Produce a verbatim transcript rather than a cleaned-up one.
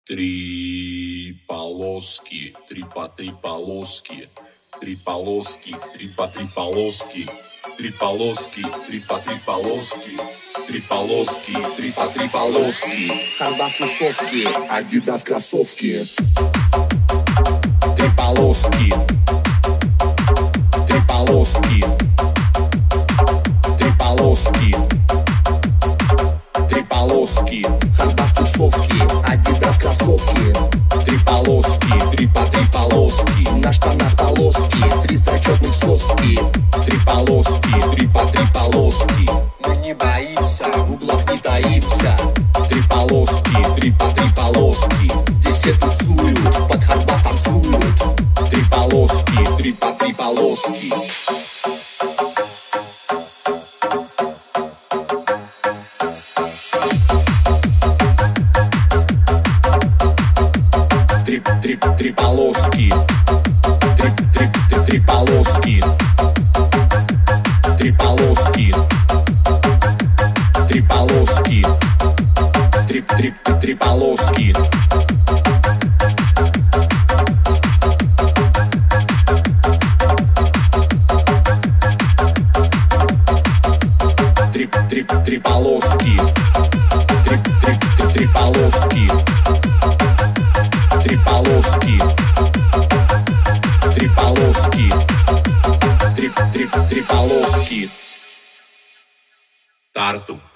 Три полоски, три по три полоски, три полоски, три по три полоски, три полоски, три по три полоски, три полоски, три по три полоски. Хардбас тусовки, Адидас кроссовки. Три полоски, три полоски, три полоски, три полоски. Хардбас тусовки, Адидас кроссовки. Три полоски, три по три полоски. На штанах полоски, три зачетных соски. Три полоски, три по три полоски. Мы не боимся, в углах не таимся. Три полоски, три по три полоски. Здесь все тусуют, под хардбас танцуют. Три полоски, три по три полоски. Три, три, три полоски. Три, три, три, три полоски. Три полоски. Три полоски. Три, три, три, три полоски. Три, три, три полоски. Три, три, три, три полоски. Три полоски. Три полоски. Три, три, три полоски. Тарту.